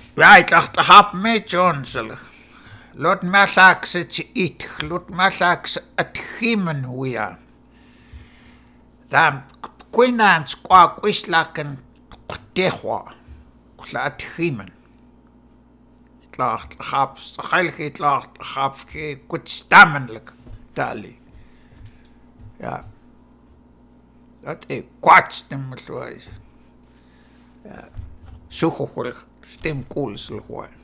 Ja, ik dacht, hap me Johnsel. Lot me laakse it, lot me laakse het gimen hoe ja. Dan quinans qua quislaken tehwa. Klaat gimen. Ik lacht, hap, heilig ik lacht, hap, goed stammenlijk. Dali. Ja. Dat is kwaadstemmelijk. Ja. Zo goed, stem koolsel gewoon.